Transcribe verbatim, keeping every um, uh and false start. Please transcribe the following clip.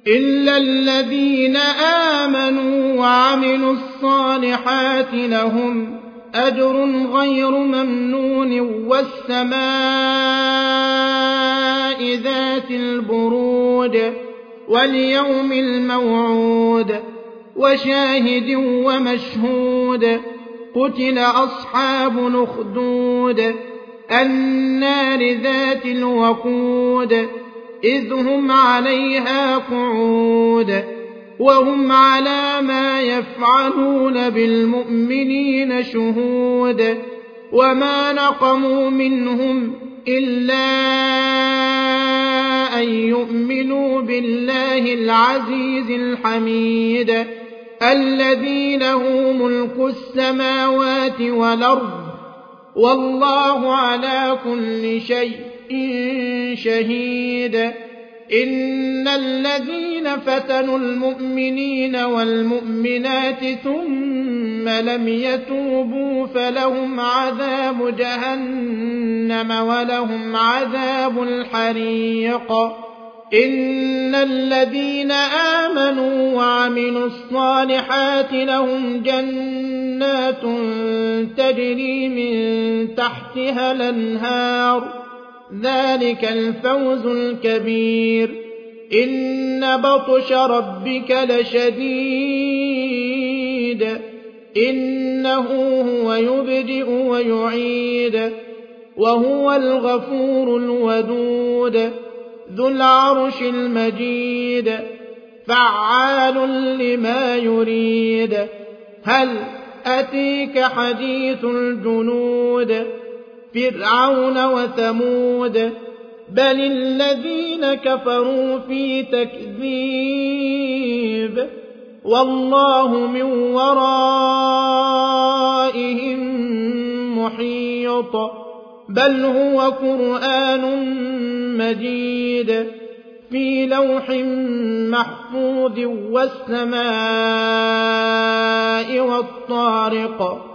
إلا الذين آمنوا وعملوا الصالحات لهم أجر غير ممنون والسماء ذات البروج واليوم الموعود وشاهد ومشهود قتل أصحاب الأخدود النار ذات الوقود إذ هم عليها قعود وهم على ما يفعلون بالمؤمنين شهود وما نقموا منهم إلا أن يؤمنوا بالله العزيز الحميد الذي له ملك السماوات والأرض والله على كل شيء شهيد إن الذين فتنوا المؤمنين والمؤمنات ثم لم يتوبوا فلهم عذاب جهنم ولهم عذاب الحريق إن الذين آمنوا وعملوا الصالحات لهم جنات تجري من تحتها الأنهار ذلك الفوز الكبير إن بطش ربك لشديد إنه هو يبدئ ويعيد وهو الغفور الودود ذو العرش المجيد فعال لما يريد هل أتيك حديث الجنود فرعون وثمود بل الذين كفروا في تكذيب والله من ورائهم محيط بل هو قرآن مجيد في لوح محفوظ والسماء والطارق